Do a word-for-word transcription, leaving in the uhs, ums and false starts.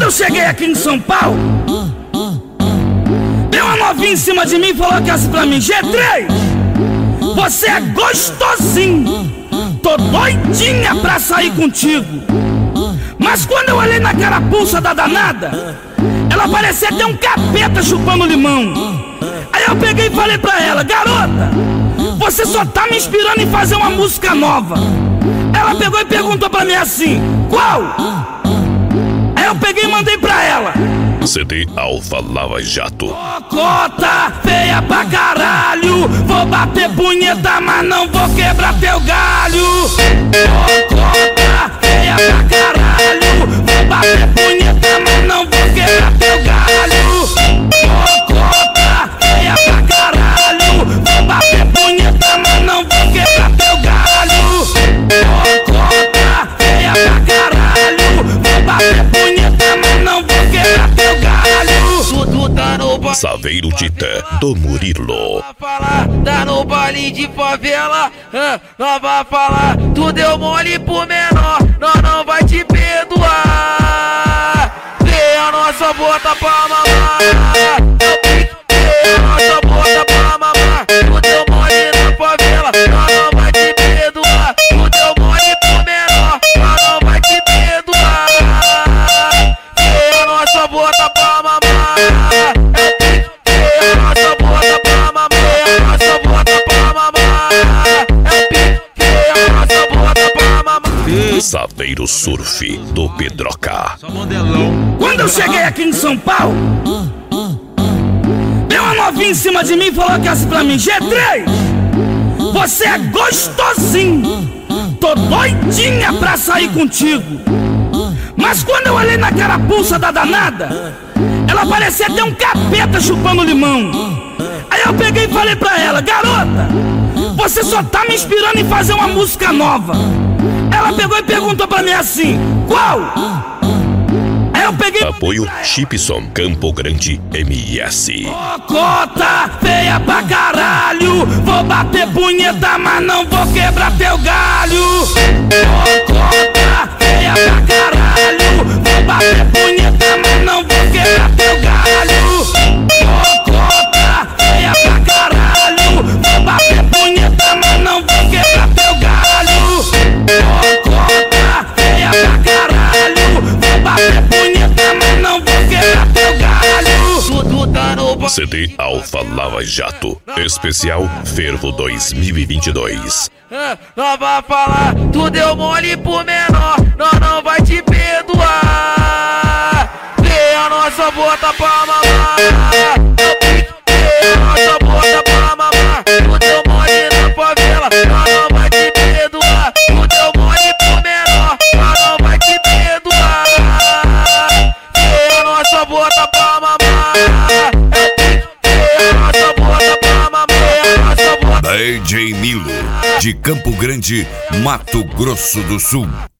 Quando eu cheguei aqui em São Paulo, deu uma novinha em cima de mim e falou que assim pra mim: G três, você é gostosinho, tô doidinha pra sair contigo. Mas quando eu olhei na carapuça da danada, ela parecia até um capeta chupando limão. Aí eu peguei e falei pra ela: garota, você só tá me inspirando em fazer uma música nova. Ela pegou e perguntou pra mim assim: qual? Aí eu peguei e mandei pra ela: C D Alfa Lava Jato. Cocota feia pra caralho, vou bater punheta, mas não vou quebrar teu galho. Cocota feia pra caralho, vou bater punheta, mas não vou quebrar teu galho. Cocota feia pra caralho, vou bater punheta, mas não vou quebrar teu galho. Cocota feia pra caralho, vou bater punheta, mas não vou quebrar teu galho. Tu tá no baile Saveiro Titã do Murilo. falar, tá no baile de favela, ah, nós vai falar, tu deu mole pro menor, nós não vai te perdoar. Vê a nossa bota pra mamar, vê a nossa bota pra mamar, tu deu mole na favela, nós não vai te perdoar. Tu deu mole pro menor, nós não vai te perdoar. Vê a nossa bota pra mamar, Saveiro Surf do Pedroca. Quando eu cheguei aqui em São Paulo, deu uma novinha em cima de mim e falou que assim pra mim: G três, você é gostosinho, tô doidinha pra sair contigo. Mas quando eu olhei na carapuça da danada, ela parecia até um capeta chupando limão. Aí eu peguei e falei pra ela: garota, você só tá me inspirando em fazer uma música nova. Ela pegou e perguntou pra mim assim: qual? Aí eu peguei. Apoio Chipson Campo Grande M S. Cocota feia pra caralho, vou bater punheta, mas não vou quebrar teu galho. Cocota feia pra caralho, vou bater punheta, mas não vou quebrar teu galho. Cocota feia pra caralho, vou bater punheta, mas não vou quebrar teu galho. Cocota feia pra caralho, vou bater punheta, mas não vou quebrar teu galho. Tu, tu tá no baile C D Alfa Lava Jato. Especial Fervo dois mil e vinte e dois. ah, nós vai falar, tu deu mole pro menor, nós não vai te perdoar. Vê a nossa bota pra mamar, vê a nossa bota pra mamar, tu deu mole na favela, nós não vai te perdoar. Tu deu mole pro menor, nós não vai te perdoar. Vê a nossa bota pra mamar, vê a nossa bota pra mamar, vê a nossa bota. D J Nilo, de Campo Grande, Mato Grosso do Sul.